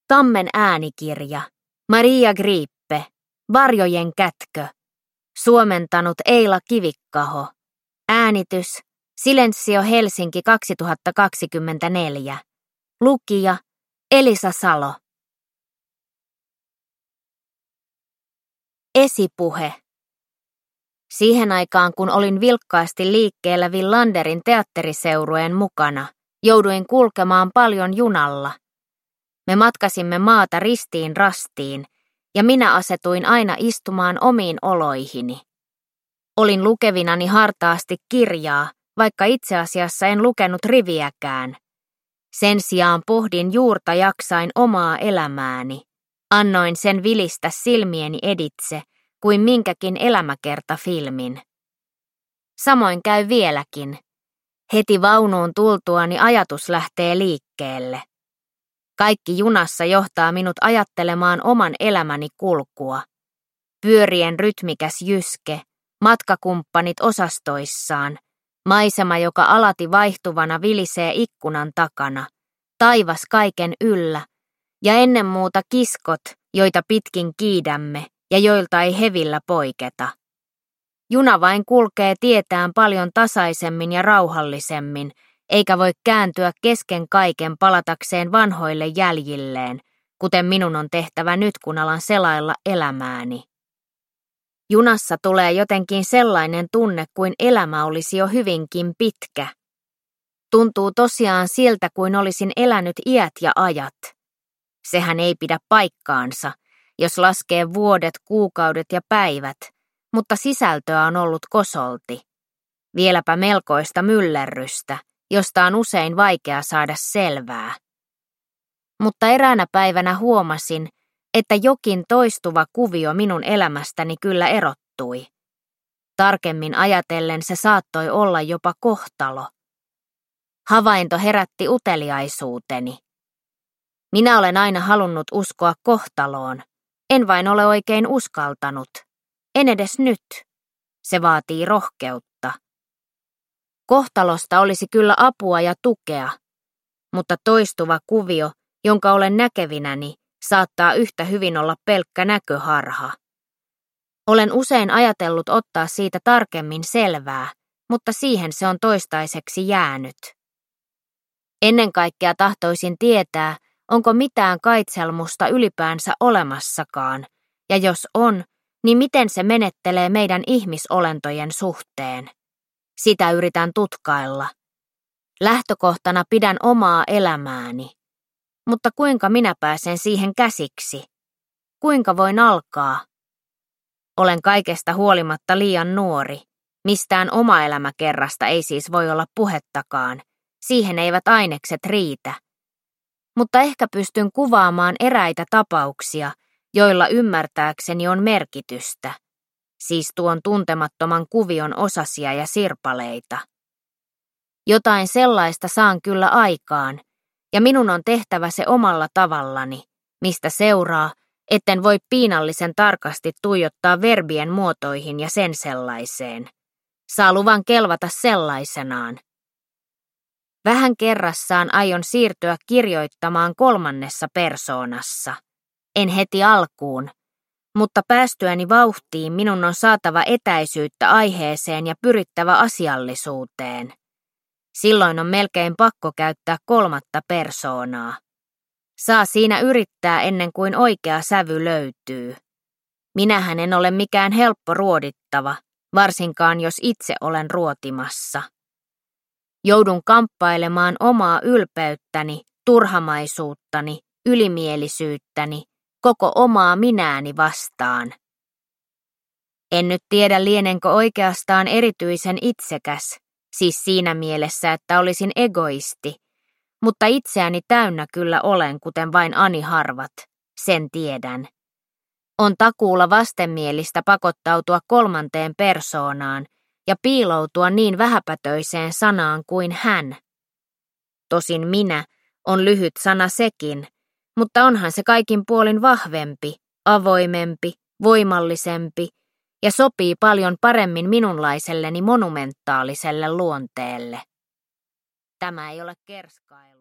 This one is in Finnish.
Tammen äänikirja. Maria Grippe. Varjojen kätkö. Suomentanut Eila Kivikkaho. Äänitys. Silensio Helsinki 2024. Lukija Elisa Salo. Esipuhe. Siihen aikaan, kun olin vilkkaasti liikkeellä Villanderin teatteriseurueen mukana, jouduin kulkemaan paljon junalla. Me matkasimme maata ristiin rastiin, ja minä asetuin aina istumaan omiin oloihini. Olin lukevinani hartaasti kirjaa, vaikka itse asiassa en lukenut riviäkään. Sen sijaan pohdin juurta jaksain omaa elämääni. Annoin sen vilistä silmieni editse kuin minkäkin elämäkertafilmin. Samoin käy vieläkin. Heti vaunuun tultuani ajatus lähtee liikkeelle. Kaikki junassa johtaa minut ajattelemaan oman elämäni kulkua. Pyörien rytmikäs jyske, matkakumppanit osastoissaan, maisema, joka alati vaihtuvana vilisee ikkunan takana, taivas kaiken yllä, ja ennen muuta kiskot, joita pitkin kiidämme ja joilta ei hevillä poiketa. Juna vain kulkee tietään paljon tasaisemmin ja rauhallisemmin, eikä voi kääntyä kesken kaiken palatakseen vanhoille jäljilleen, kuten minun on tehtävä nyt, kun alan selailla elämääni. Junassa tulee jotenkin sellainen tunne, kuin elämä olisi jo hyvinkin pitkä. Tuntuu tosiaan siltä, kuin olisin elänyt iät ja ajat. Sehän ei pidä paikkaansa, jos laskee vuodet, kuukaudet ja päivät, mutta sisältöä on ollut kosolti. Vieläpä melkoista myllerrystä, josta on usein vaikea saada selvää. Mutta eräänä päivänä huomasin, että jokin toistuva kuvio minun elämästäni kyllä erottui. Tarkemmin ajatellen se saattoi olla jopa kohtalo. Havainto herätti uteliaisuuteni. Minä olen aina halunnut uskoa kohtaloon, en vain ole oikein uskaltanut. En edes nyt. Se vaatii rohkeutta. Kohtalosta olisi kyllä apua ja tukea, mutta toistuva kuvio, jonka olen näkevinäni, saattaa yhtä hyvin olla pelkkä näköharha. Olen usein ajatellut ottaa siitä tarkemmin selvää, mutta siihen se on toistaiseksi jäänyt. Ennen kaikkea tahtoisin tietää, onko mitään kaitselmusta ylipäänsä olemassakaan, ja jos on, niin miten se menettelee meidän ihmisolentojen suhteen. Sitä yritän tutkailla. Lähtökohtana pidän omaa elämääni. Mutta kuinka minä pääsen siihen käsiksi? Kuinka voin alkaa? Olen kaikesta huolimatta liian nuori. Mistään oma elämäkerrasta ei siis voi olla puhettakaan. Siihen eivät ainekset riitä. Mutta ehkä pystyn kuvaamaan eräitä tapauksia, joilla ymmärtääkseni on merkitystä. Siis tuon tuntemattoman kuvion osasia ja sirpaleita. Jotain sellaista saan kyllä aikaan, ja minun on tehtävä se omalla tavallani, mistä seuraa, etten voi piinallisen tarkasti tuijottaa verbien muotoihin ja sen sellaiseen. Saa luvan kelvata sellaisenaan. Vähän kerrassaan aion siirtyä kirjoittamaan 3. persoonassa. En heti alkuun, mutta päästyäni vauhtiin minun on saatava etäisyyttä aiheeseen ja pyrittävä asiallisuuteen. Silloin on melkein pakko käyttää 3. persoonaa. Saa siinä yrittää ennen kuin oikea sävy löytyy. Minähän en ole mikään helppo ruodittava, varsinkaan jos itse olen ruotimassa. Joudun kamppailemaan omaa ylpeyttäni, turhamaisuuttani, ylimielisyyttäni, koko omaa minääni vastaan. En nyt tiedä, lienenkö oikeastaan erityisen itsekäs, siis siinä mielessä, että olisin egoisti, mutta itseäni täynnä kyllä olen, kuten vain ani harvat, sen tiedän. On takuulla vastenmielistä pakottautua 3. persoonaan ja piiloutua niin vähäpätöiseen sanaan kuin hän. Tosin minä on lyhyt sana sekin, mutta onhan se kaikin puolin vahvempi, avoimempi, voimallisempi ja sopii paljon paremmin minunlaiselleni monumentaaliselle luonteelle. Tämä ei ole kerskailu.